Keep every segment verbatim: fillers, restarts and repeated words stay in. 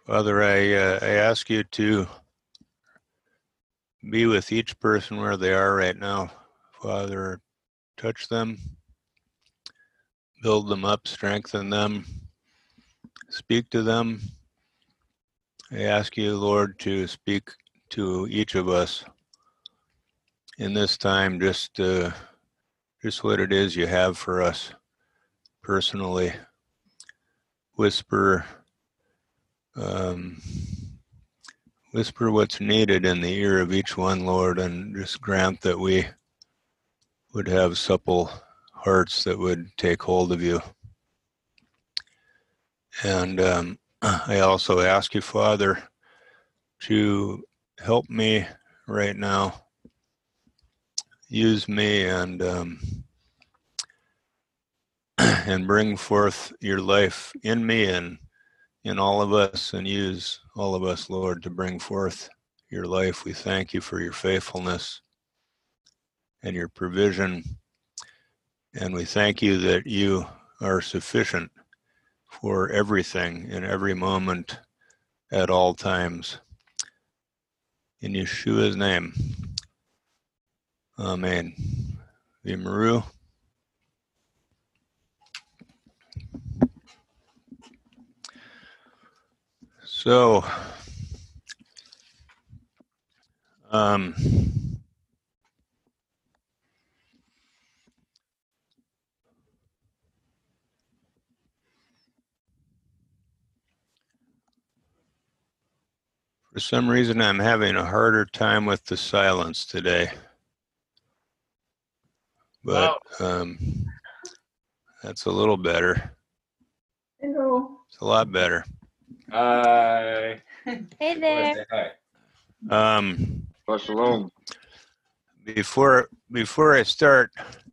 Father, I, uh, I ask you to be with each person where they are right now. Father, touch them, build them up, strengthen them, speak to them. I ask you, Lord, to speak to each of us in this time, just, uh, just what it is you have for us personally. Whisper, um, whisper what's needed in the ear of each one, Lord, and just grant that we would have supple hearts that would take hold of you. And um, I also ask you, Father, to help me right now. Use me and um, and bring forth your life in me and in all of us, and use all of us, Lord, to bring forth your life. We thank you for your faithfulness and your provision, and we thank you that you are sufficient for everything in every moment at all times. In Yeshua's name, amen. Vimaru. So, um, for some reason, I'm having a harder time with the silence today. But um, that's a little better. Hello. It's a lot better. Hi. Hey there. Say hi. Um, Shalom. before before I start,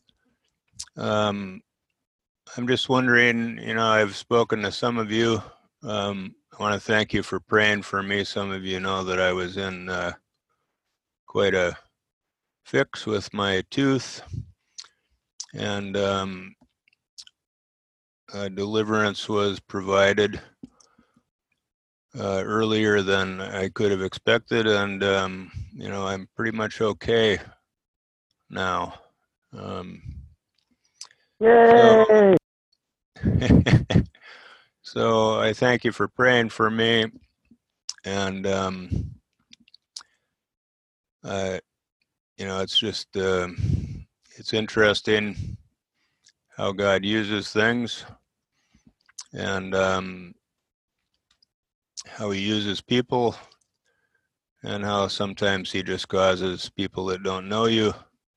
um, I'm just wondering. You know, I've spoken to some of you. Um, I want to thank you for praying for me. Some of you know that I was in uh, quite a fix with my tooth, and um, uh, deliverance was provided uh, earlier than I could have expected, and um, you know, I'm pretty much okay now. Um, Yay! So, so I thank you for praying for me, and um, uh, you know, it's just uh, it's interesting how God uses things, and um, how He uses people, and how sometimes He just causes people that don't know you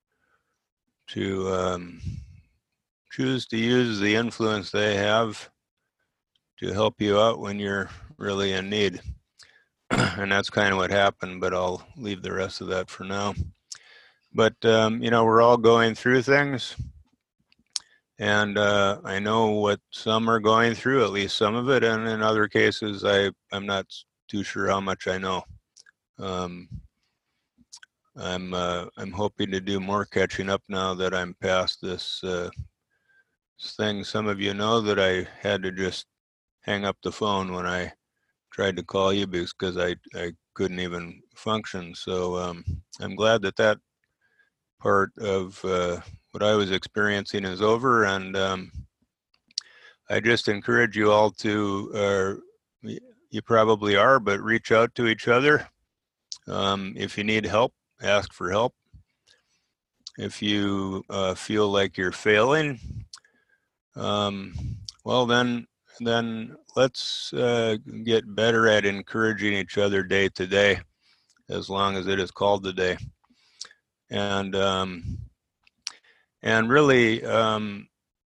to um, choose to use the influence they have to help you out when you're really in need. And that's kind of what happened, but I'll leave the rest of that for now. But, um, you know, we're all going through things, and uh, I know what some are going through, at least some of it, and in other cases, I, I'm not too sure how much I know. Um, I'm, uh, I'm hoping to do more catching up now that I'm past this uh, thing. Some of you know that I had to just hang up the phone when I tried to call you because I, I couldn't even function. So um, I'm glad that that part of uh, what I was experiencing is over, and um, I just encourage you all to, uh, you probably are, but reach out to each other. Um, if you need help, ask for help. If you uh, feel like you're failing, um, well then, then let's uh, get better at encouraging each other day to day, as long as it is called the day. And um, and really, um,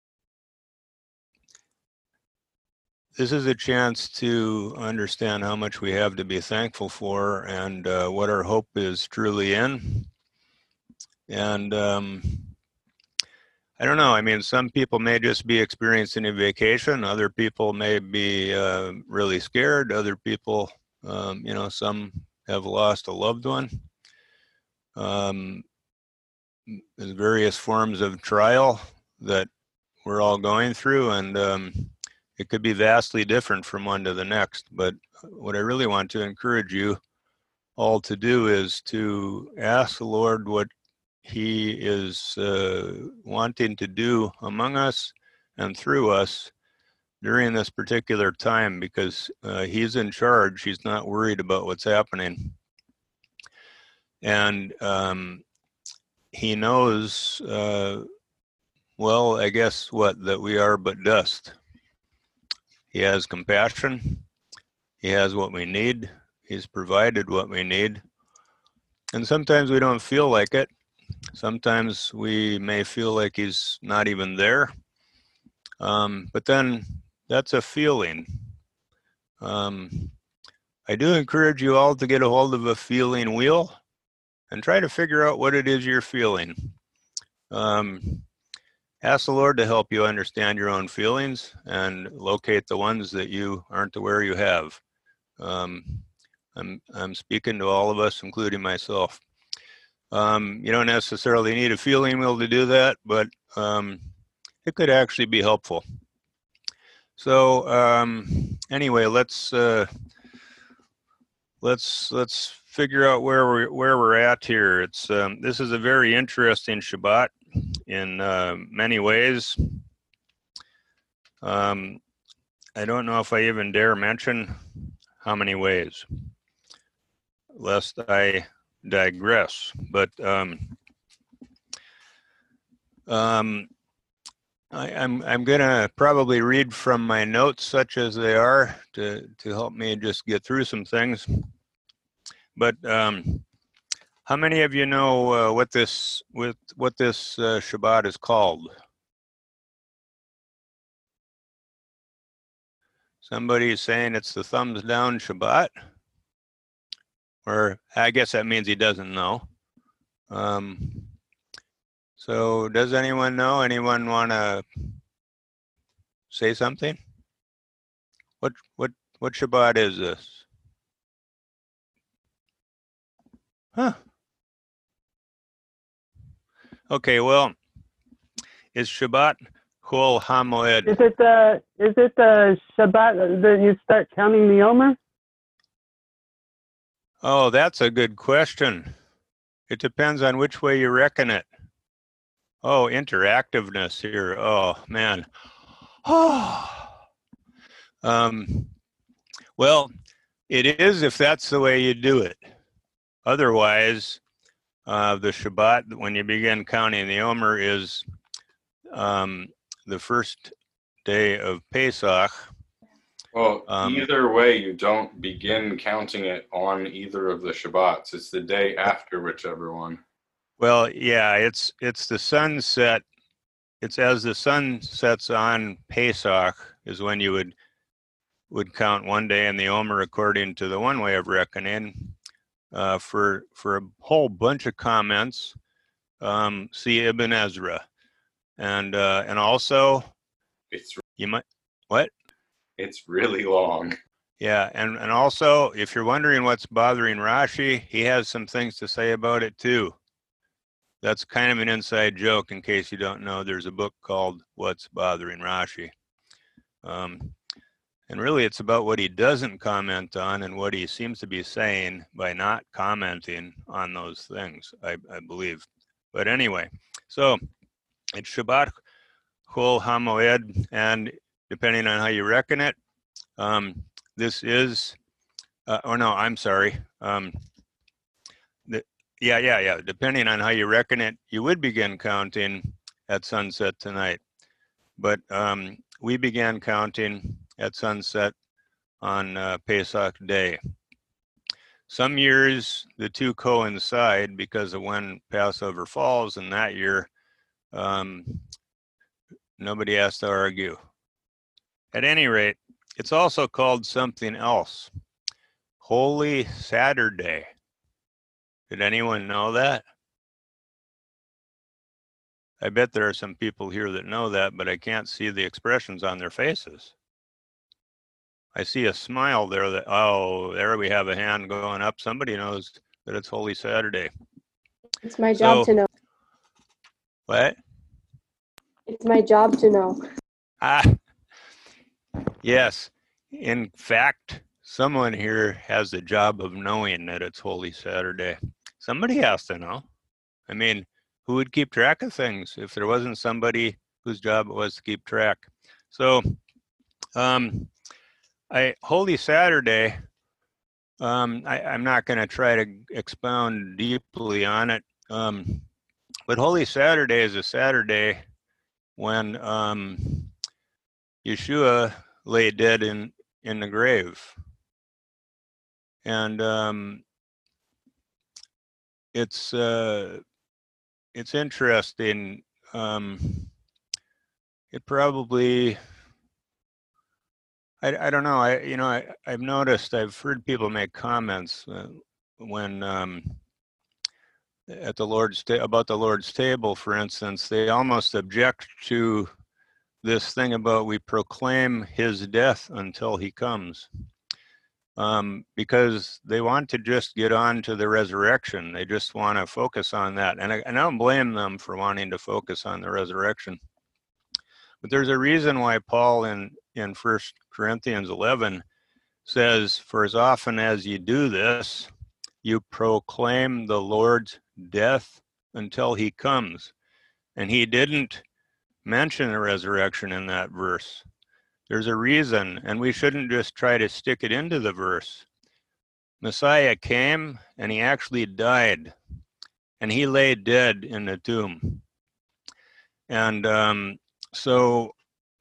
this is a chance to understand how much we have to be thankful for, and uh, what our hope is truly in. And um, I don't know, I mean, some people may just be experiencing a vacation, other people may be uh, really scared, other people, um, you know, some have lost a loved one. Um, there's various forms of trial that we're all going through, and um, it could be vastly different from one to the next. But what I really want to encourage you all to do is to ask the Lord what he is uh, wanting to do among us and through us during this particular time, because uh, he's in charge. He's not worried about what's happening. And um, he knows, uh, well, I guess what, that we are but dust. He has compassion. He has what we need. He's provided what we need. And sometimes we don't feel like it. Sometimes we may feel like he's not even there. Um, but then that's a feeling. Um, I do encourage you all to get a hold of a feeling wheel and try to figure out what it is you're feeling. Um, ask the Lord to help you understand your own feelings and locate the ones that you aren't aware you have. Um, I'm, I'm speaking to all of us, including myself. Um, you don't necessarily need a feeling wheel to do that, but um, it could actually be helpful. So um, anyway, let's uh, let's let's figure out where we're where we're at here. It's um, this is a very interesting Shabbat in uh, many ways. Um, I don't know if I even dare mention how many ways, lest I digress. But um, um, I, I'm I'm gonna probably read from my notes, such as they are, to to help me just get through some things. But um, how many of you know uh, what this with what this uh, Shabbat is called? Somebody is saying it's the thumbs down Shabbat, or I guess that means he doesn't know. Um, so does anyone know? Anyone want to say something? What what what Shabbat is this? Huh. Okay, well, it's Shabbat Chol HaMoed. Is it the is it the Shabbat that you start counting the Omer? Oh, that's a good question. It depends on which way you reckon it. Oh, interactiveness here. Oh, man. Oh. Um, well, it is if that's the way you do it. Otherwise, uh, the Shabbat, when you begin counting the Omer, is um, the first day of Pesach. Well, Um, either way, you don't begin counting it on either of the Shabbats. It's the day after whichever one. Well, yeah, it's it's the sunset. It's as the sun sets on Pesach is when you would would count one day in the Omer according to the one way of reckoning. Uh, for for a whole bunch of comments, um, see Ibn Ezra, and uh, and also It's you might what? it's really long. Yeah, and and also if you're wondering what's bothering Rashi, he has some things to say about it too. That's kind of an inside joke in case you don't know. There's a book called What's Bothering Rashi. Um, and really it's about what he doesn't comment on and what he seems to be saying by not commenting on those things, I, I believe. But anyway, so it's Shabbat Chol HaMoed, and depending on how you reckon it, um, this is, uh, oh no, I'm sorry. Um, the, Yeah, yeah, yeah. Depending on how you reckon it, you would begin counting at sunset tonight. But um, we began counting at sunset on uh, Pesach Day. Some years the two coincide because of when Passover falls, and that year um, nobody has to argue. At any rate, it's also called something else, Holy Saturday. Did anyone know that? I bet there are some people here that know that, but I can't see the expressions on their faces. I see a smile there that, oh, there we have a hand going up. Somebody knows that it's Holy Saturday. It's my job So, to know. What? It's my job to know. Ah, Yes. In fact, someone here has the job of knowing that it's Holy Saturday. Somebody has to know. I mean, who would keep track of things if there wasn't somebody whose job it was to keep track? So, um, I Holy Saturday, um, I, I'm not going to try to expound deeply on it, um, but Holy Saturday is a Saturday when um, Yeshua lay dead in, in the grave. And um, it's uh, it's interesting. Um, it probably, I, I don't know. I you know I I've noticed. I've heard people make comments uh, when um, at the Lord's ta- about the Lord's table, for instance. They almost object to this thing about we proclaim His death until He comes. Um, because they want to just get on to the resurrection. They just want to focus on that. And I, and I don't blame them for wanting to focus on the resurrection. But there's a reason why Paul in, in First Corinthians eleven says, for as often as you do this, you proclaim the Lord's death until He comes. And he didn't mention the resurrection in that verse. There's a reason, and we shouldn't just try to stick it into the verse. Messiah came and He actually died, and He lay dead in the tomb. And um, so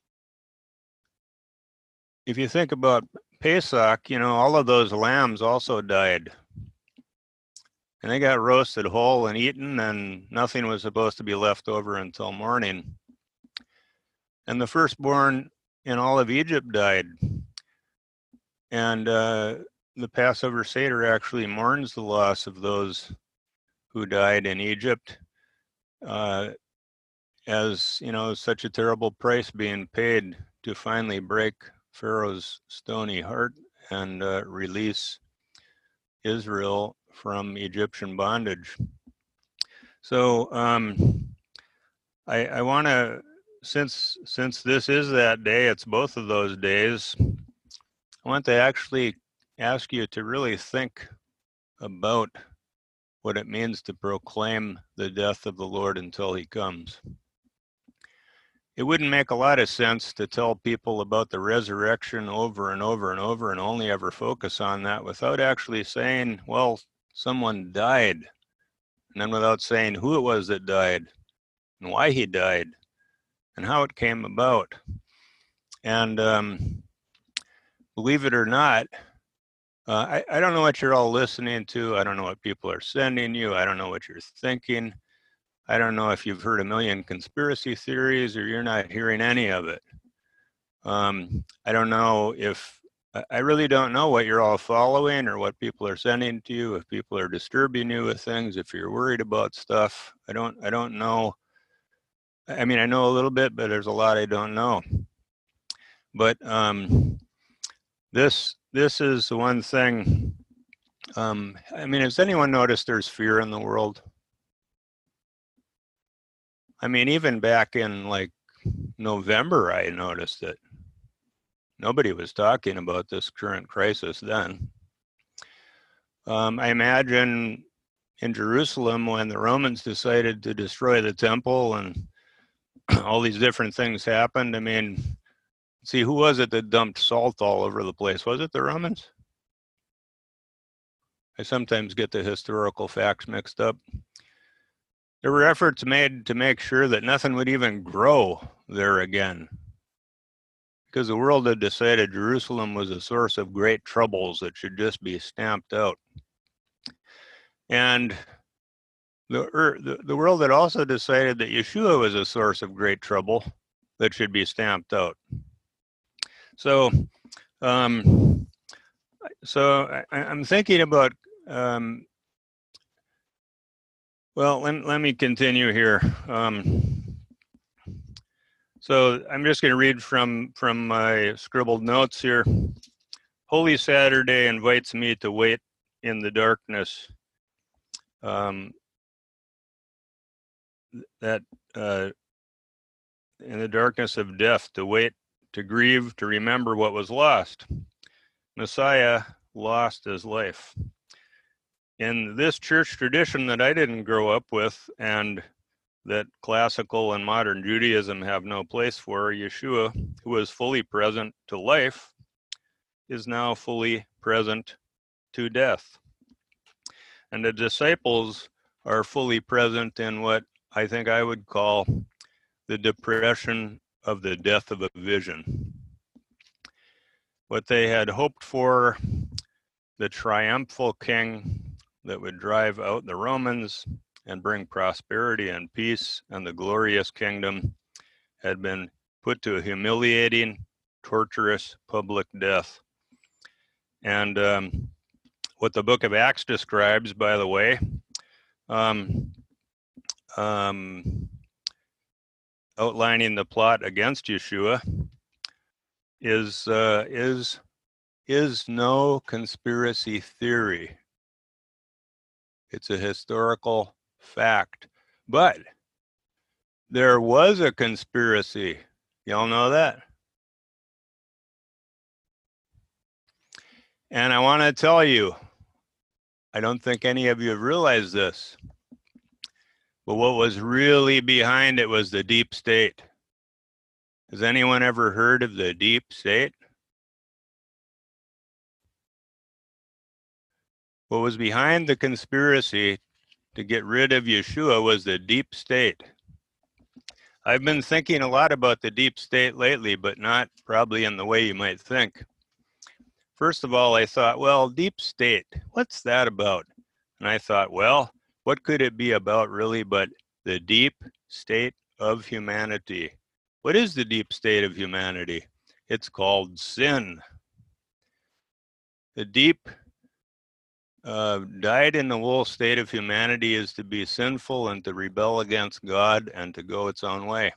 if you think about Pesach, you know, all of those lambs also died. And they got roasted whole and eaten, and nothing was supposed to be left over until morning. And the firstborn in all of Egypt died. And uh, the Passover Seder actually mourns the loss of those who died in Egypt, uh, as, you know, such a terrible price being paid to finally break Pharaoh's stony heart and uh, release Israel from Egyptian bondage. So um, I, I want to, since since this is that day, it's both of those days, I want to actually ask you to really think about what it means to proclaim the death of the Lord until He comes. It wouldn't make a lot of sense to tell people about the resurrection over and over and over and only ever focus on that without actually saying, well, someone died, and then without saying who it was that died and why he died and how it came about. And um, believe it or not, uh, I, I don't know what you're all listening to. I don't know what people are sending you. I don't know what you're thinking. I don't know if you've heard a million conspiracy theories or you're not hearing any of it. Um, I don't know if, I really don't know what you're all following or what people are sending to you, if people are disturbing you with things, if you're worried about stuff. I don't, I don't know. I mean, I know a little bit, but there's a lot I don't know. But um, this, this is the one thing. Um, I mean, has anyone noticed there's fear in the world? I mean, even back in like November, I noticed it. Nobody was talking about this current crisis then. Um, I imagine in Jerusalem when the Romans decided to destroy the temple and all these different things happened. I mean, see, who was it that dumped salt all over the place? Was it the Romans? I sometimes get the historical facts mixed up. There were efforts made to make sure that nothing would even grow there again, because the world had decided Jerusalem was a source of great troubles that should just be stamped out. And the, the, the world had also decided that Yeshua was a source of great trouble that should be stamped out. So, um, so I, I'm thinking about, um, well, let, let me continue here. Um, so I'm just going to read from, from my scribbled notes here. Holy Saturday invites me to wait in the darkness. Um, that uh, in the darkness of death, to wait to grieve, to remember what was lost. Messiah lost his life. In this church tradition that I didn't grow up with and that classical and modern Judaism have no place for, Yeshua, who was fully present to life, is now fully present to death. And the disciples are fully present in what I think I would call the depression of the death of a vision. What they had hoped for, the triumphal king that would drive out the Romans and bring prosperity and peace and the glorious kingdom, had been put to a humiliating, torturous public death. And um, what the book of Acts describes, by the way, um, um, outlining the plot against Yeshua, is uh, is is no conspiracy theory. It's a historical fact. But there was a conspiracy. Y'all know that? And I want to tell you, I don't think any of you have realized this, but what was really behind it was the deep state. Has anyone ever heard of the deep state? What was behind the conspiracy to get rid of Yeshua was the deep state. I've been thinking a lot about the deep state lately, but not probably in the way you might think. First of all, I thought, well, deep state, what's that about? And I thought, well, what could it be about really but the deep state of humanity? What is the deep state of humanity? It's called sin. The deep uh, dyed-in-the-wool state of humanity is to be sinful and to rebel against God and to go its own way.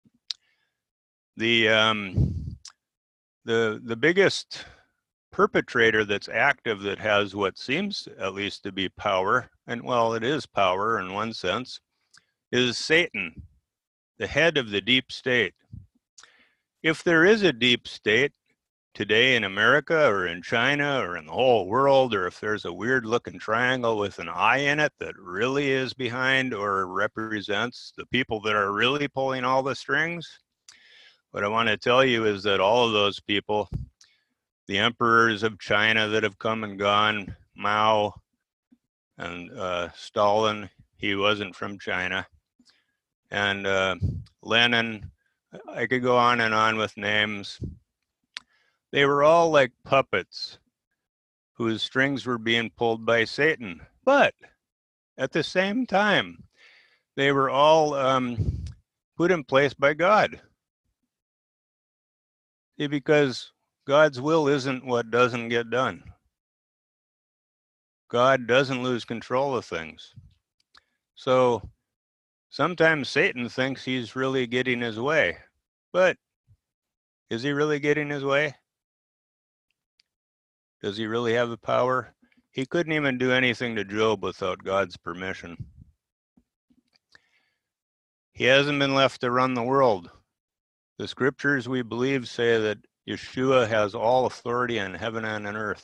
The um, the the biggest perpetrator that's active, that has what seems at least to be power, and well, it is power in one sense, is Satan, the head of the deep state. If there is a deep state today in America or in China or in the whole world, or if there's a weird looking triangle with an eye in it that really is behind or represents the people that are really pulling all the strings, what I want to tell you is that all of those people, the emperors of China that have come and gone, Mao and uh, Stalin, he wasn't from China, and uh, Lenin, I could go on and on with names. They were all like puppets whose strings were being pulled by Satan. But at the same time, they were all um, put in place by God. See, because God's will isn't what doesn't get done. God doesn't lose control of things. So sometimes Satan thinks he's really getting his way. But is he really getting his way? Does he really have the power? He couldn't even do anything to Job without God's permission. He hasn't been left to run the world. The scriptures, we believe, say that Yeshua has all authority in heaven and on earth.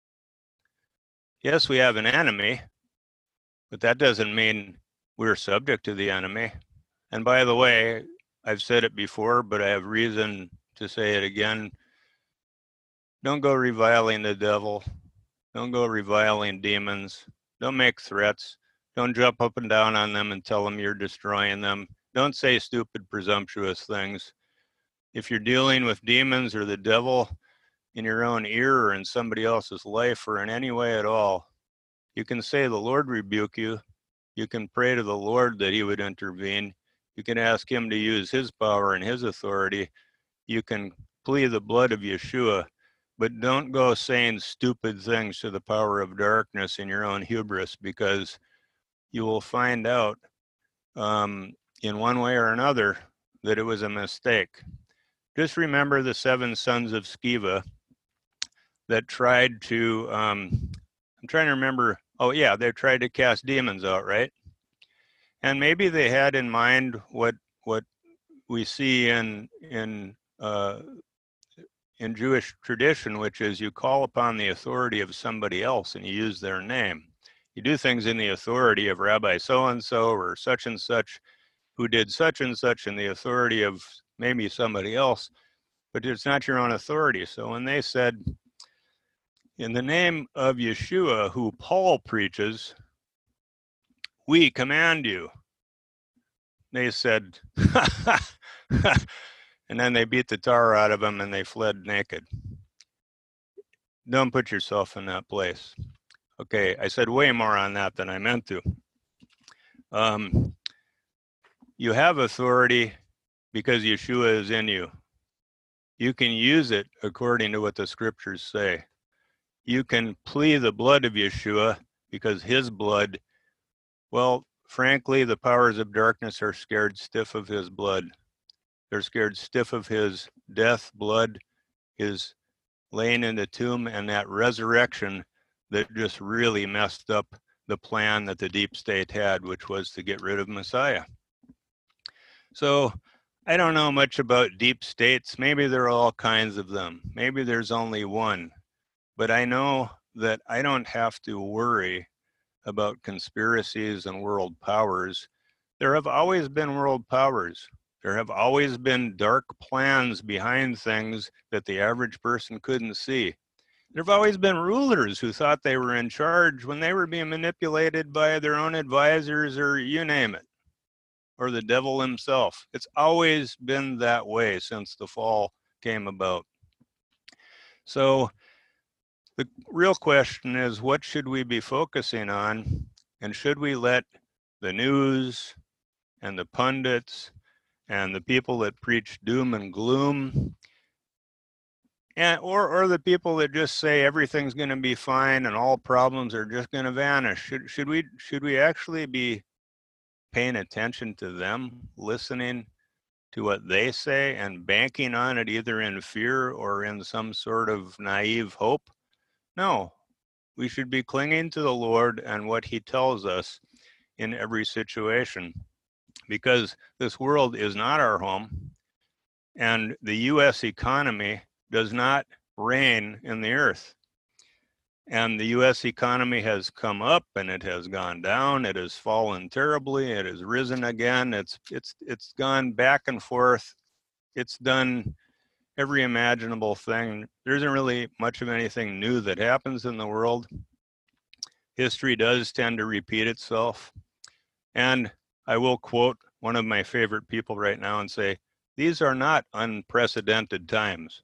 Yes, we have an enemy, but that doesn't mean we're subject to the enemy. And by the way, I've said it before, but I have reason to say it again. Don't go reviling the devil. Don't go reviling demons. Don't make threats. Don't jump up and down on them and tell them you're destroying them. Don't say stupid, presumptuous things. If you're dealing with demons or the devil in your own ear or in somebody else's life or in any way at all, you can say, the Lord rebuke you. You can pray to the Lord that he would intervene. You can ask him to use his power and his authority. You can plead the blood of Yeshua, but don't go saying stupid things to the power of darkness in your own hubris, because you will find out um, in one way or another that it was a mistake. Just remember the seven sons of Sceva that tried to, um, I'm trying to remember, oh yeah, they tried to cast demons out, right? And maybe they had in mind what what we see in in uh, in Jewish tradition, which is you call upon the authority of somebody else and you use their name. You do things in the authority of Rabbi so-and-so or such and such who did such and such in the authority of maybe somebody else, but it's not your own authority. So when they said, in the name of Yeshua, who Paul preaches, we command you, they said, and then they beat the tar out of him and they fled naked. Don't put yourself in that place. Okay, I said way more on that than I meant to. Um, you have authority because Yeshua is in you. You can use it according to what the scriptures say. You can plead the blood of Yeshua because his blood, well, frankly, the powers of darkness are scared stiff of his blood. They're scared stiff of his death, blood, his laying in the tomb, and that resurrection that just really messed up the plan that the deep state had, which was to get rid of Messiah. So I don't know much about deep states. Maybe there are all kinds of them. Maybe there's only one. But I know that I don't have to worry about conspiracies and world powers. There have always been world powers. There have always been dark plans behind things that the average person couldn't see. There have always been rulers who thought they were in charge when they were being manipulated by their own advisors, or you name it, or the devil himself. It's always been that way since the fall came about. So the real question is, what should we be focusing on? And should we let the news and the pundits and the people that preach doom and gloom, and or or the people that just say everything's going to be fine and all problems are just going to vanish, should should we should we actually be paying attention to them, listening to what they say and banking on it either in fear or in some sort of naive hope? No, we should be clinging to the Lord and what he tells us in every situation, because this world is not our home, and the U S economy does not reign in the earth. And the U S economy has come up and it has gone down, it has fallen terribly, it has risen again, it's it's it's gone back and forth, it's done every imaginable thing. There isn't really much of anything new that happens in the world. History does tend to repeat itself. And I will quote one of my favorite people right now and say, these are not unprecedented times.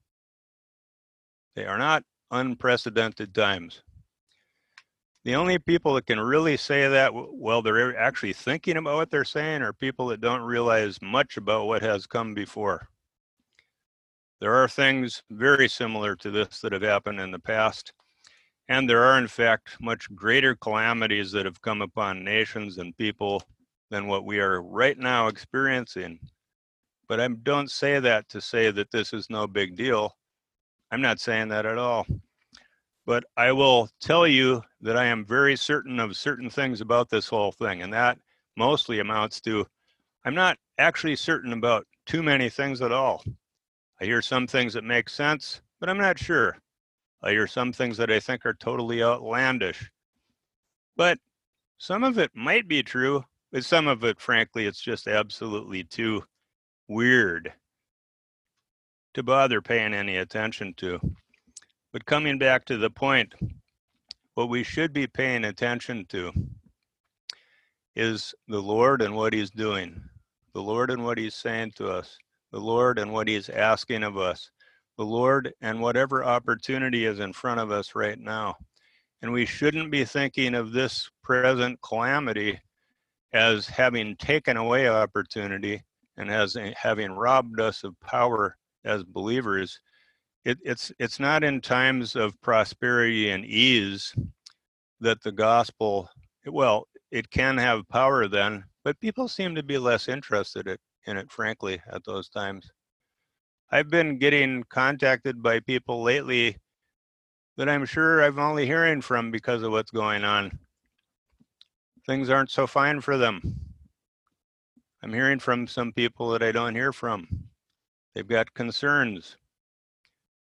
They are not unprecedented times. The only people that can really say that, well, they're actually thinking about what they're saying, are people that don't realize much about what has come before. There are things very similar to this that have happened in the past, and there are in fact much greater calamities that have come upon nations and people than what we are right now experiencing. But I don't say that to say that this is no big deal. I'm not saying that at all. But I will tell you that I am very certain of certain things about this whole thing, and that mostly amounts to, I'm not actually certain about too many things at all. I hear some things that make sense, but I'm not sure. I hear some things that I think are totally outlandish. But some of it might be true, but some of it, frankly, it's just absolutely too weird to bother paying any attention to. But coming back to the point, what we should be paying attention to is the Lord and what he's doing, the Lord and what he's saying to us, the Lord and what he's asking of us, the Lord and whatever opportunity is in front of us right now. And we shouldn't be thinking of this present calamity as having taken away opportunity and as having robbed us of power as believers. It, it's it's not in times of prosperity and ease that the gospel, well, it can have power then, but people seem to be less interested in it, frankly, at those times. I've been getting contacted by people lately that I'm sure I'm only hearing from because of what's going on. Things aren't so fine for them. I'm hearing from some people that I don't hear from. They've got concerns.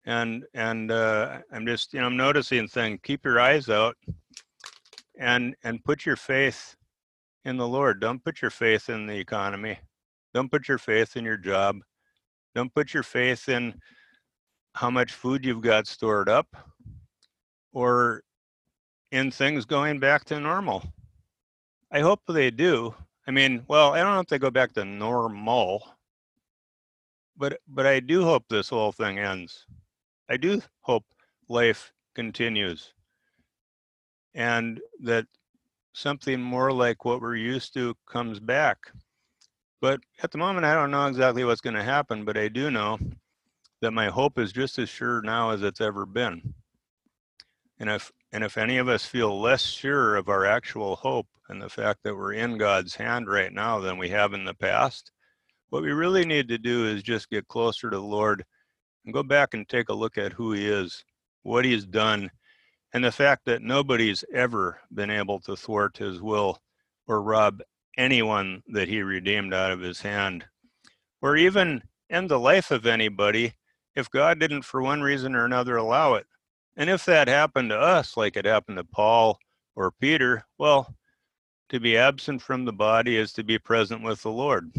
And and uh, I'm just, you know, I'm noticing things. Keep your eyes out and and put your faith in the Lord. Don't put your faith in the economy. Don't put your faith in your job. Don't put your faith in how much food you've got stored up or in things going back to normal. I hope they do. I mean, well, I don't know if they go back to normal, but but I do hope this whole thing ends. I do hope life continues and that something more like what we're used to comes back. But at the moment, I don't know exactly what's going to happen, but I do know that my hope is just as sure now as it's ever been. And if and if any of us feel less sure of our actual hope and the fact that we're in God's hand right now than we have in the past, what we really need to do is just get closer to the Lord and go back and take a look at who he is, what he's done, and the fact that nobody's ever been able to thwart his will or rob anyone that he redeemed out of his hand, or even end the life of anybody if God didn't for one reason or another allow it. And if that happened to us, like it happened to Paul or Peter, well, to be absent from the body is to be present with the Lord.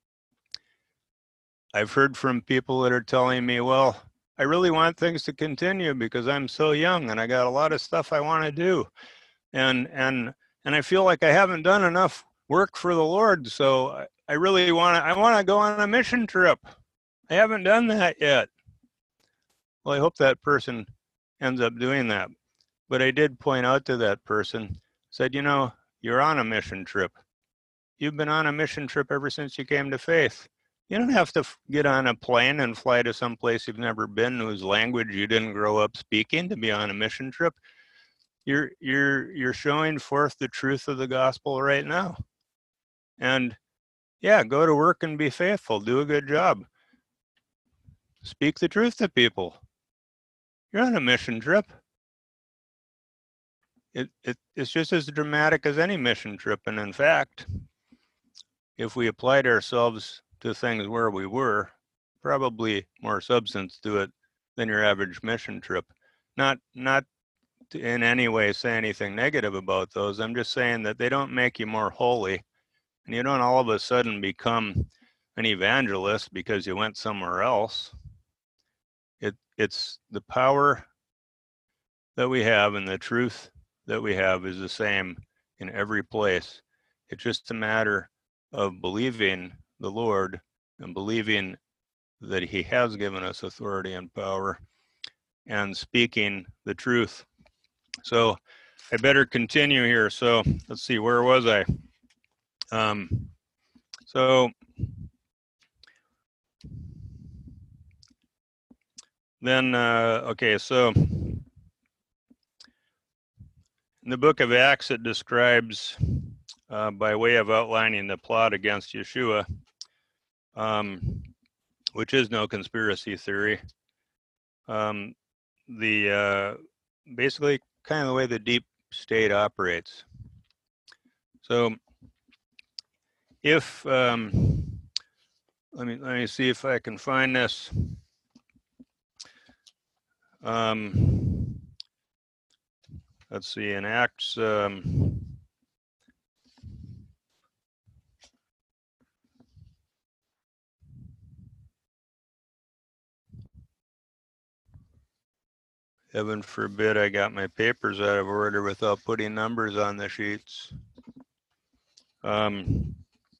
I've heard from people that are telling me, well, I really want things to continue because I'm so young and I got a lot of stuff I want to do. And and and I feel like I haven't done enough work for the Lord. So I, I really want to I want to go on a mission trip. I haven't done that yet. Well, I hope that person ends up doing that. But I did point out to that person, said, you know, you're on a mission trip. You've been on a mission trip ever since you came to faith. You don't have to get on a plane and fly to some place you've never been, whose language you didn't grow up speaking, to be on a mission trip. You're you're you're showing forth the truth of the gospel right now. And yeah, go to work and be faithful. Do a good job. Speak the truth to people. You're on a mission trip. It, it it's just as dramatic as any mission trip. And in fact, if we applied ourselves to things where we were, probably more substance to it than your average mission trip. Not not to in any way say anything negative about those. I'm just saying that they don't make you more holy, and you don't all of a sudden become an evangelist because you went somewhere else. It it's the power that we have and the truth that we have is the same in every place. It's just a matter of believing the Lord and believing that he has given us authority and power and speaking the truth. So I better continue here. So let's see, where was I? Um, so then, uh, okay, so in the book of Acts, it describes, uh, by way of outlining the plot against Yeshua, um, which is no conspiracy theory, um, the uh, basically kind of the way the deep state operates. So if, um, let me, let me see if I can find this. Um, let's see, in Acts, um, heaven forbid I got my papers out of order without putting numbers on the sheets. Um,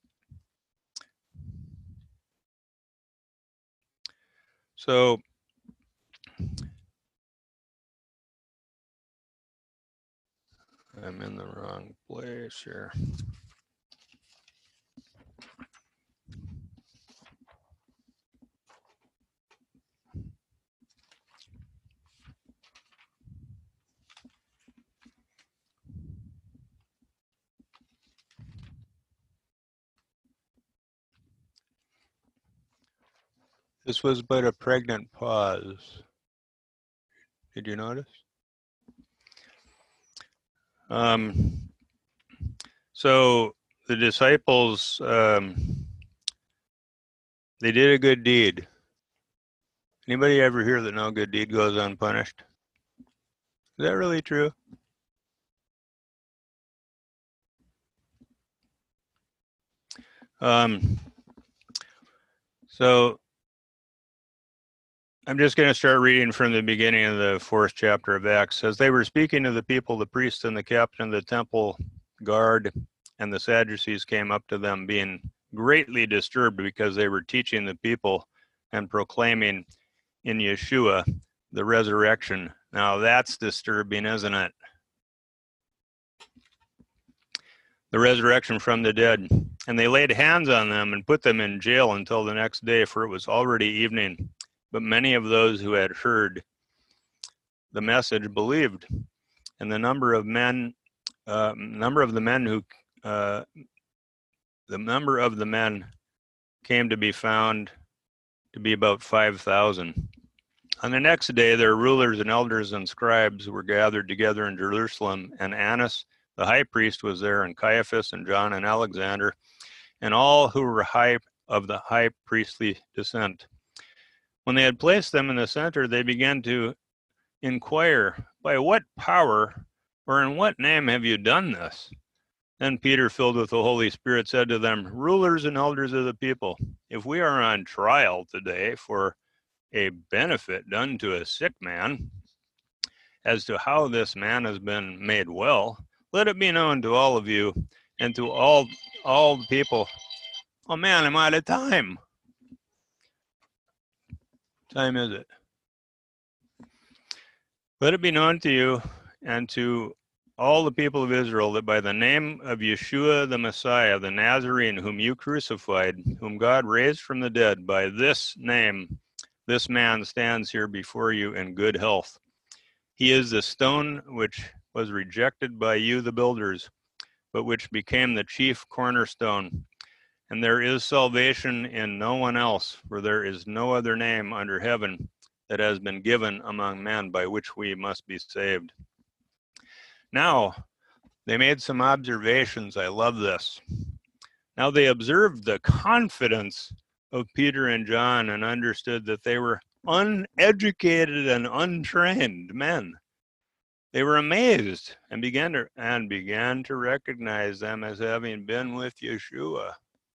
so I'm in the wrong place here. This was but a pregnant pause. Did you notice? Um, so the disciples, um, they did a good deed. Anybody ever hear that no good deed goes unpunished? Is that really true? Um, so I'm just going to start reading from the beginning of the fourth chapter of Acts. As they were speaking to the people, the priest and the captain of the temple guard and the Sadducees came up to them, being greatly disturbed because they were teaching the people and proclaiming in Yeshua the resurrection. Now that's disturbing, isn't it? The resurrection from the dead. And they laid hands on them and put them in jail until the next day, for it was already evening. But many of those who had heard the message believed, and the number of men, uh, number of the men who, uh, the number of the men came to be found to be about five thousand. On the next day, their rulers and elders and scribes were gathered together in Jerusalem, and Annas, the high priest, was there, and Caiaphas and John and Alexander, and all who were high of the high priestly descent. When they had placed them in the center, they began to inquire, by what power or in what name have you done this? Then Peter, filled with the Holy Spirit, said to them, rulers and elders of the people, if we are on trial today for a benefit done to a sick man, as to how this man has been made well, let it be known to all of you and to all all the people. Oh man, I'm out of time. Time is it? Let it be known to you and to all the people of Israel that by the name of Yeshua the Messiah, the Nazarene, whom you crucified, whom God raised from the dead, by this name, this man stands here before you in good health. He is the stone which was rejected by you, the builders, but which became the chief cornerstone. And there is salvation in no one else, for there is no other name under heaven that has been given among men by which we must be saved. Now, they made some observations. I love this. Now they observed the confidence of Peter and John and understood that they were uneducated and untrained men. They were amazed and began to and began to recognize them as having been with Yeshua.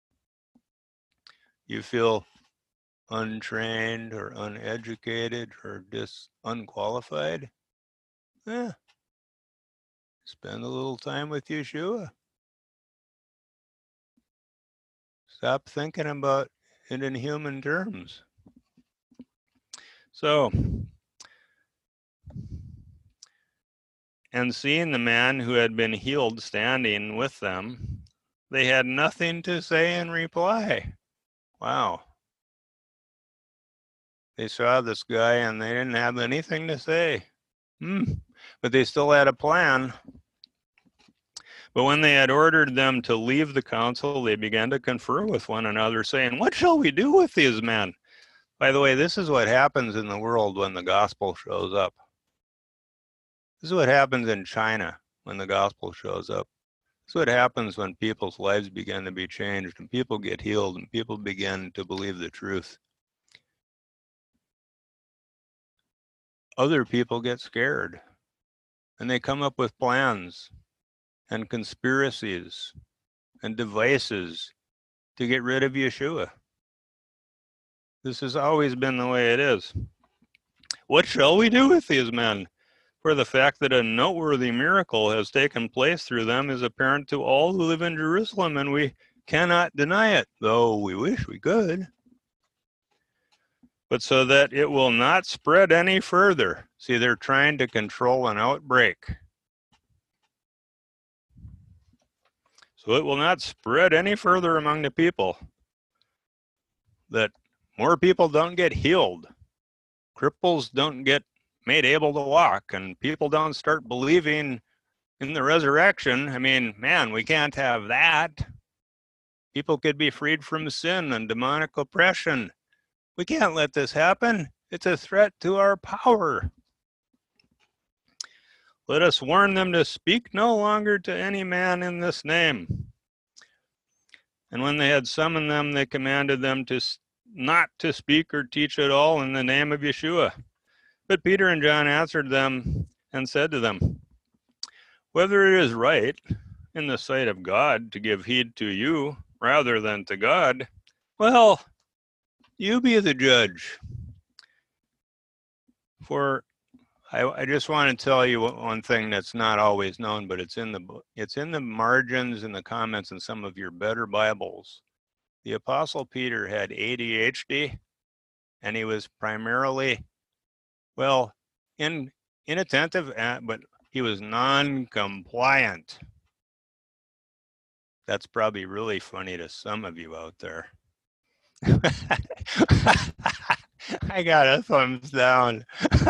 You feel untrained or uneducated or dis unqualified? Eh, spend a little time with Yeshua. Stop thinking about it in human terms. So, and seeing the man who had been healed standing with them, they had nothing to say in reply. Wow. They saw this guy and they didn't have anything to say. Hmm. But they still had a plan. But when they had ordered them to leave the council, they began to confer with one another, saying, what shall we do with these men? By the way, this is what happens in the world when the gospel shows up. This is what happens in China when the gospel shows up. This is what happens when people's lives begin to be changed and people get healed and people begin to believe the truth. Other people get scared and they come up with plans and conspiracies and devices to get rid of Yeshua. This has always been the way it is. What shall we do with these men? For the fact that a noteworthy miracle has taken place through them is apparent to all who live in Jerusalem, and we cannot deny it, though we wish we could. But so that it will not spread any further. See, they're trying to control an outbreak. So it will not spread any further among the people, that more people don't get healed, cripples don't get made able to walk, and people don't start believing in the resurrection. I mean, man, we can't have that. People could be freed from sin and demonic oppression. We can't let this happen. It's a threat to our power. Let us warn them to speak no longer to any man in this name. And when they had summoned them, they commanded them to not to speak or teach at all in the name of Yeshua. But Peter and John answered them and said to them, whether it is right in the sight of God to give heed to you rather than to God, well, you be the judge. For I, I just want to tell you one thing that's not always known, but it's in the it's in the margins and the comments in some of your better Bibles. The Apostle Peter had A D H D, and he was primarily, well, in inattentive, but he was non-compliant. That's probably really funny to some of you out there. I got a thumbs down.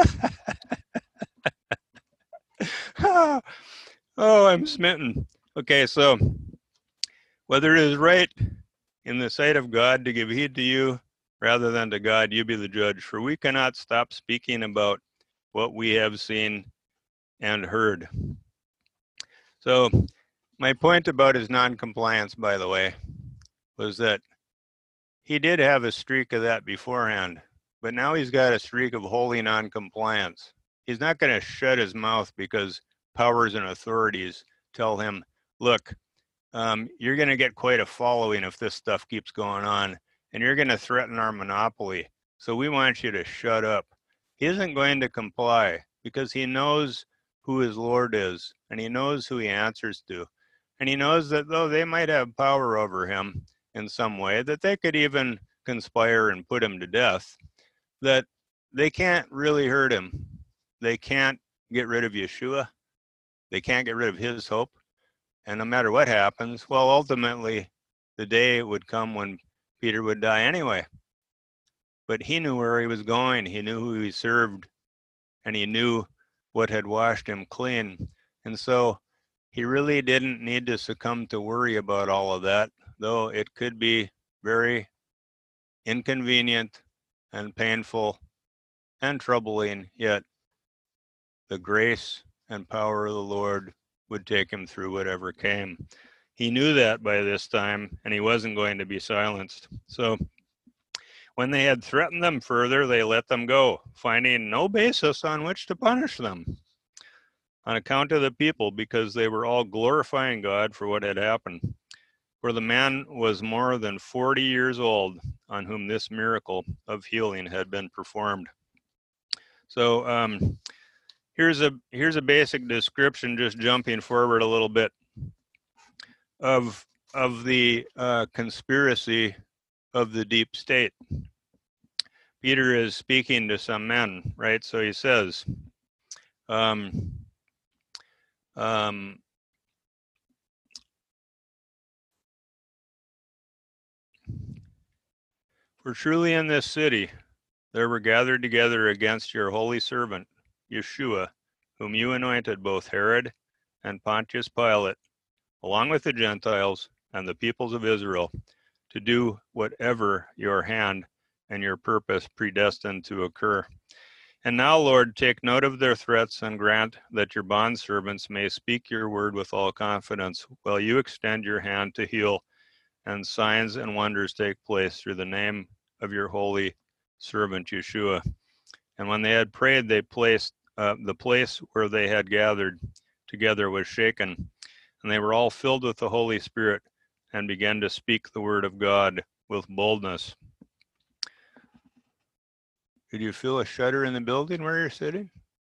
Oh, I'm smitten. Okay, so whether it is right in the sight of God to give heed to you rather than to God, you be the judge. For we cannot stop speaking about what we have seen and heard. So my point about his non-compliance, by the way, was that he did have a streak of that beforehand, but now he's got a streak of holy non-compliance. He's not going to shut his mouth because powers and authorities tell him, look, um, you're going to get quite a following if this stuff keeps going on, and you're going to threaten our monopoly. So we want you to shut up. He isn't going to comply because he knows who his Lord is, and he knows who he answers to. And he knows that though they might have power over him in some way, that they could even conspire and put him to death, that they can't really hurt him. They can't get rid of Yeshua. They can't get rid of his hope. And no matter what happens, well, ultimately, the day would come when Peter would die anyway. But he knew where he was going. He knew who he served, and he knew what had washed him clean. And so he really didn't need to succumb to worry about all of that, though it could be very inconvenient and painful and troubling, yet the grace and power of the Lord would take him through whatever came. He knew that by this time, and he wasn't going to be silenced. So when they had threatened them further, they let them go, finding no basis on which to punish them on account of the people, because they were all glorifying God for what had happened. For the man was more than forty years old on whom this miracle of healing had been performed. So um, here's a here's a basic description, just jumping forward a little bit, of of the uh, conspiracy of the deep state. Peter is speaking to some men, right? So he says, um, um, for truly in this city there were gathered together against your holy servant, Yeshua, whom you anointed, both Herod and Pontius Pilate, along with the Gentiles and the peoples of Israel, to do whatever your hand and your purpose predestined to occur. And now, Lord, take note of their threats and grant that your bondservants may speak your word with all confidence, while you extend your hand to heal, and signs and wonders take place through the name of your holy servant Yeshua. And when they had prayed, they placed uh, the place where they had gathered together was shaken, and they were all filled with the Holy Spirit and began to speak the word of God with boldness. Did you feel a shudder in the building where you're sitting?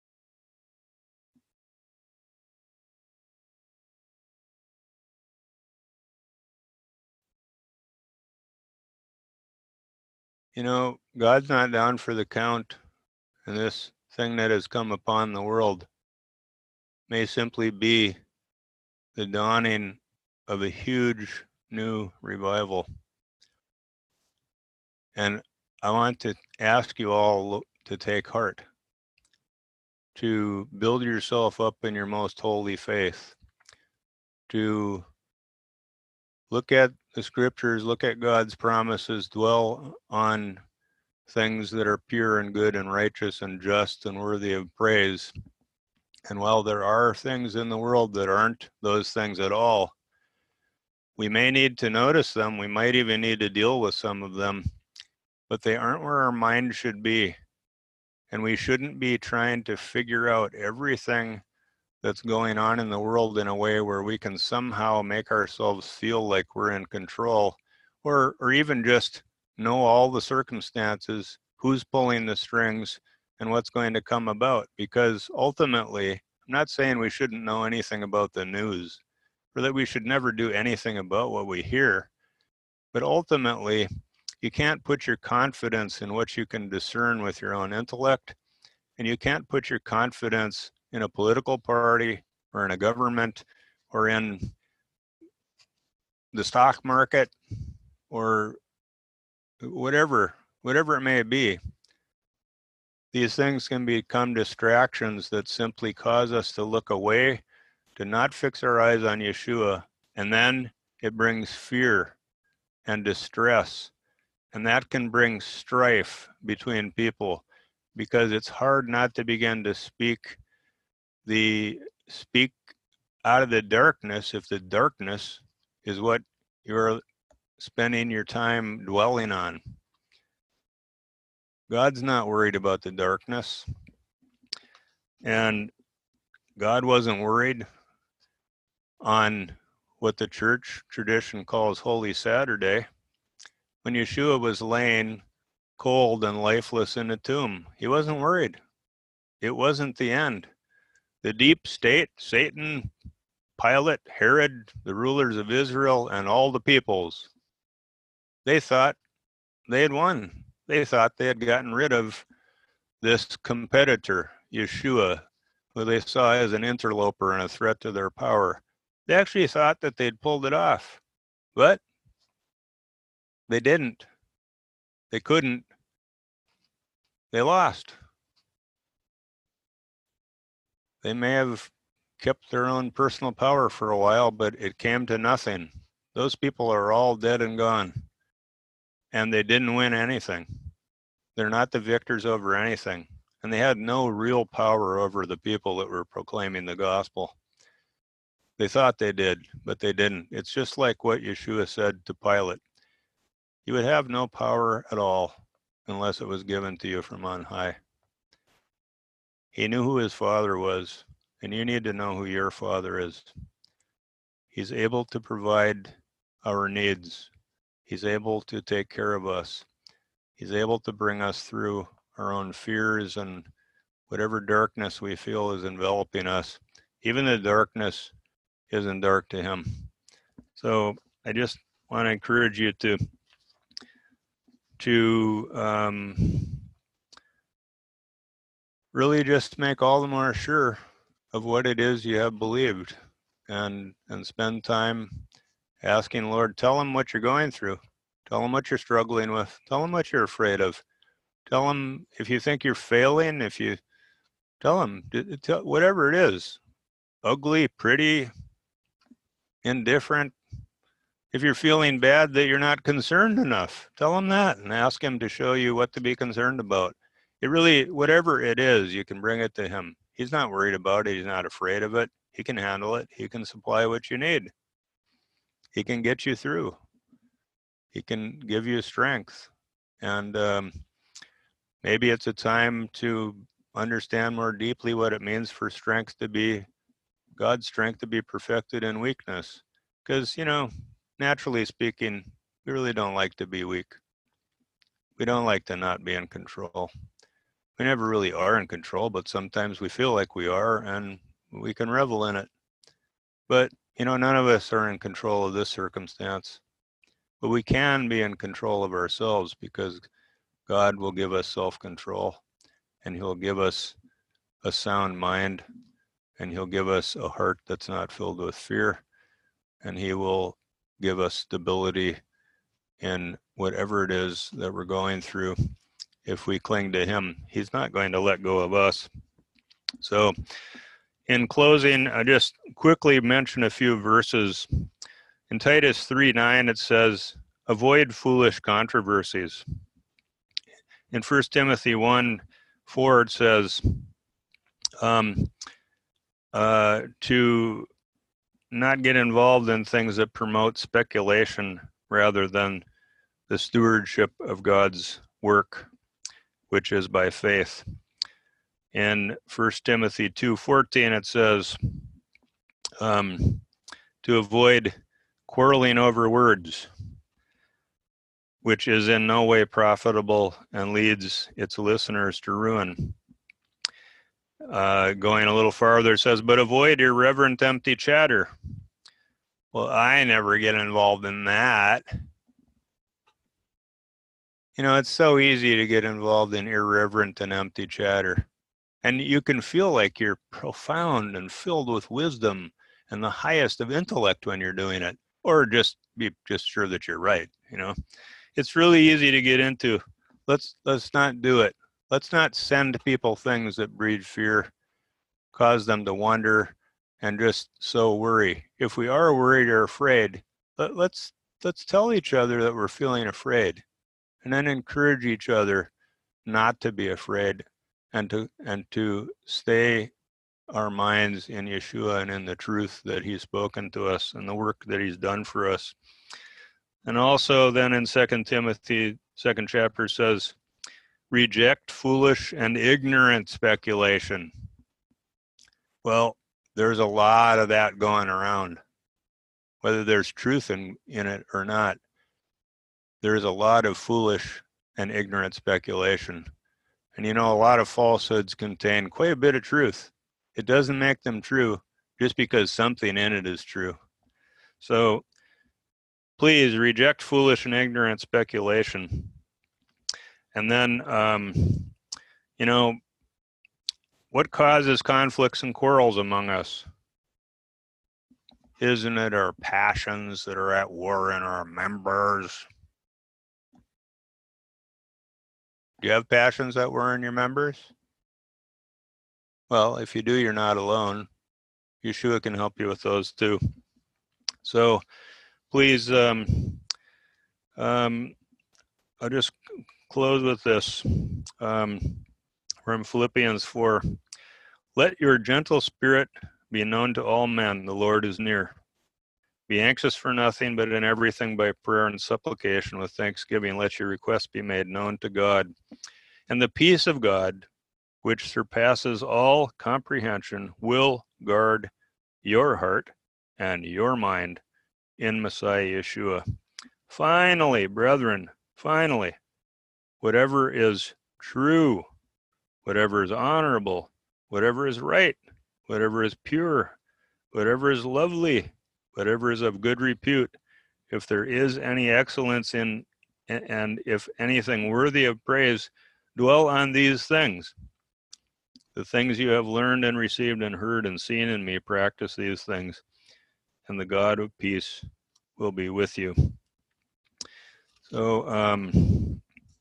You know, God's not down for the count, and this thing that has come upon the world may simply be the dawning of a huge new revival. And I want to ask you all to take heart, to build yourself up in your most holy faith, to look at the scriptures, look at God's promises, dwell on things that are pure and good and righteous and just and worthy of praise. And while there are things in the world that aren't those things at all, we may need to notice them. We might even need to deal with some of them. but they aren't where our mind should be. And we shouldn't be trying to figure out everything that's going on in the world in a way where we can somehow make ourselves feel like we're in control, or, or even just know all the circumstances, who's pulling the strings, and what's going to come about. Because ultimately, I'm not saying we shouldn't know anything about the news, or that we should never do anything about what we hear. But ultimately, you can't put your confidence in what you can discern with your own intellect, and you can't put your confidence in a political party or in a government or in the stock market or whatever, whatever it may be. These things can become distractions that simply cause us to look away, to not fix our eyes on Yeshua, and then it brings fear and distress, and that can bring strife between people, because it's hard not to begin to speak the speak out of the darkness if the darkness is what you're spending your time dwelling on. God's not worried about the darkness, and God wasn't worried on what the church tradition calls Holy Saturday when Yeshua was laying cold and lifeless in a tomb. He wasn't worried. It wasn't the end. The deep state, Satan, Pilate, Herod, the rulers of Israel, and all the peoples, they thought they had won. They thought they had gotten rid of this competitor, Yeshua, who they saw as an interloper and a threat to their power. They actually thought that they'd pulled it off, but they didn't. They couldn't. They lost. They may have kept their own personal power for a while, but it came to nothing. Those people are all dead and gone, and they didn't win anything. They're not the victors over anything, and they had no real power over the people that were proclaiming the gospel. They thought they did, but they didn't. It's just like what Yeshua said to Pilate. You would have no power at all unless it was given to you from on high. He knew who his Father was, and you need to know who your Father is. He's able to provide our needs. He's able to take care of us. He's able to bring us through our own fears and whatever darkness we feel is enveloping us. Even the darkness isn't dark to him. So I just want to encourage you to to um, really just make all the more sure of what it is you have believed, and and spend time asking Lord, tell him what you're going through. Tell him what you're struggling with. Tell him what you're afraid of. Tell him if you think you're failing, if you tell him, whatever it is, ugly, pretty, indifferent. If you're feeling bad that you're not concerned enough, tell him that and ask him to show you what to be concerned about. It really, whatever it is, you can bring it to him. He's not worried about it. He's not afraid of it. He can handle it. He can supply what you need. He can get you through. He can give you strength. And um, maybe it's a time to understand more deeply what it means for strength to be, God's strength to be perfected in weakness. Because, you know, naturally speaking, we really don't like to be weak. We don't like to not be in control. We never really are in control, but sometimes we feel like we are, and we can revel in it. But, you know, none of us are in control of this circumstance. But we can be in control of ourselves, because God will give us self-control, and he'll give us a sound mind, and he'll give us a heart that's not filled with fear, and he will give us stability in whatever it is that we're going through. If we cling to him, he's not going to let go of us. So in closing, I just quickly mention a few verses. In Titus three nine, it says, avoid foolish controversies. In First Timothy one four, it says, um, uh, to not get involved in things that promote speculation rather than the stewardship of God's work, which is by faith. In First Timothy two fourteen, it says, um, to avoid quarreling over words, which is in no way profitable and leads its listeners to ruin. Uh, going a little farther, it says, but avoid irreverent empty chatter. Well, I never get involved in that. You know, it's so easy to get involved in irreverent and empty chatter. And you can feel like you're profound and filled with wisdom and the highest of intellect when you're doing it, or just be just sure that you're right. You know, it's really easy to get into. Let's let's not do it. Let's not send people things that breed fear, cause them to wonder, and just so worry. If we are worried or afraid, let, let's let's tell each other that we're feeling afraid, and then encourage each other not to be afraid, and to and to stay our minds in Yeshua and in the truth that he's spoken to us and the work that he's done for us. And also then in Second Timothy, second chapter says, reject foolish and ignorant speculation. Well, there's a lot of that going around. Whether there's truth in, in it or not, there's a lot of foolish and ignorant speculation. And you know, a lot of falsehoods contain quite a bit of truth. It doesn't make them true just because something in it is true. So please reject foolish and ignorant speculation. And then, um, you know, what causes conflicts and quarrels among us? Isn't it our passions that are at war in our members? Do you have passions that were in your members? Well, if you do, you're not alone. Yeshua can help you with those too. So please, um, um, I'll just close with this. Um, from Philippians four. Let your gentle spirit be known to all men. The Lord is near. Be anxious for nothing, but in everything by prayer and supplication with thanksgiving, let your requests be made known to God. And the peace of God, which surpasses all comprehension, will guard your heart and your mind in Messiah Yeshua. Finally, brethren, finally, whatever is true, whatever is honorable, whatever is right, whatever is pure, whatever is lovely, whatever is of good repute, if there is any excellence in, and if anything worthy of praise, dwell on these things. The things you have learned and received and heard and seen in me, practice these things, and the God of peace will be with you. So, um,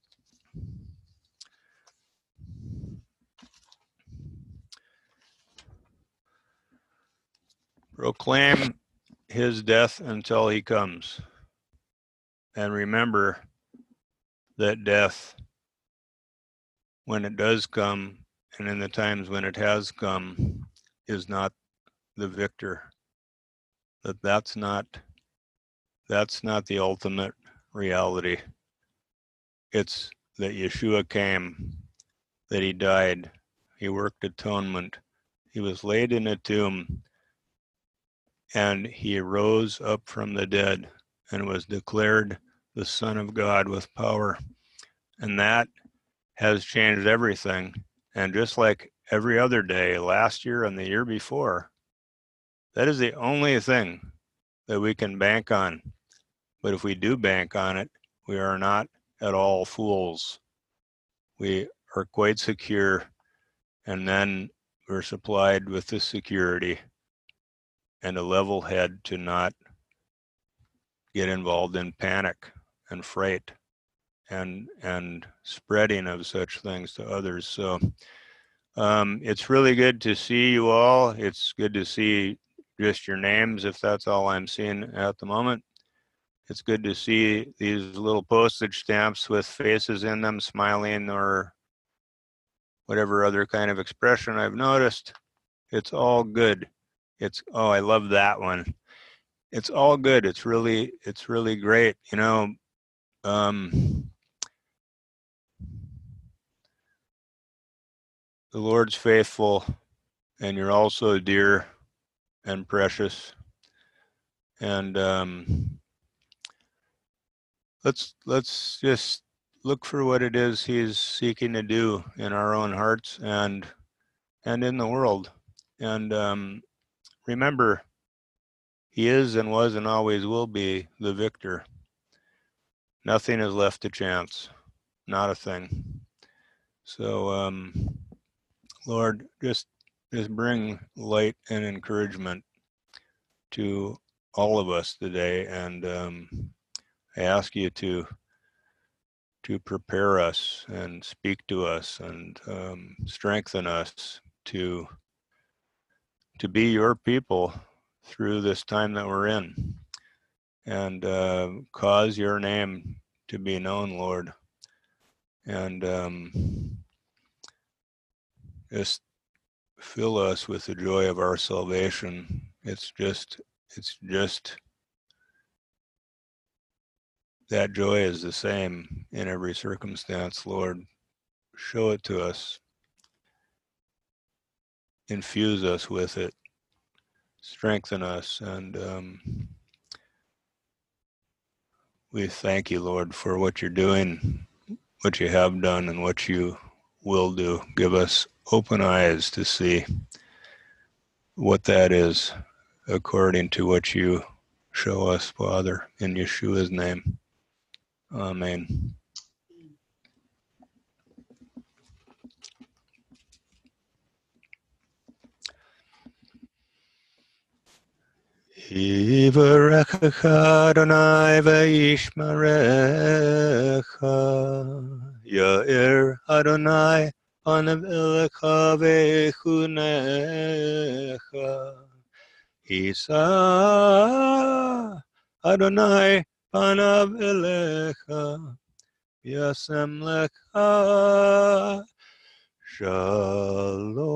proclaim his death until he comes. And remember that death, when it does come, and in the times when it has come, is not the victor. That that's not, that's not the ultimate reality. It's that Yeshua came, that he died, he worked atonement, he was laid in a tomb, and he rose up from the dead and was declared the Son of God with power. And that has changed everything. And just like every other day, last year and the year before, that is the only thing that we can bank on. But if we do bank on it, we are not at all fools. We are quite secure, and then we're supplied with the security and a level head to not get involved in panic and fright and and spreading of such things to others. So um, it's really good to see you all. It's good to see just your names, if that's all I'm seeing at the moment. It's good to see these little postage stamps with faces in them, smiling or whatever other kind of expression I've noticed. It's all good. It's, oh, I love that one. It's all good. It's really, it's really great. You know, um, the Lord's faithful, and you're also dear and precious. And um, let's let's just look for what it is He's seeking to do in our own hearts and and in the world. And um, remember, He is and was and always will be the victor. Nothing is left to chance, not a thing. So, um, Lord, just just bring light and encouragement to all of us today, and um, I ask you to to prepare us and speak to us and um, strengthen us to to be your people through this time that we're in, and uh, cause your name to be known, Lord, and um, just fill us with the joy of our salvation. It's just, it's just, that joy is the same in every circumstance, Lord. Show it to us. Infuse us with it. Strengthen us. And um, we thank you, Lord, for what you're doing, what you have done, and what you will do. Give us open eyes to see what that is according to what you show us, Father, in Yeshua's name. Amen. Yivarechecha Adonai v'yishmerecha, Ya'ir Adonai panav elecha v'chunecha, Yisa Adonai panav elecha, Yasem lecha Shalom.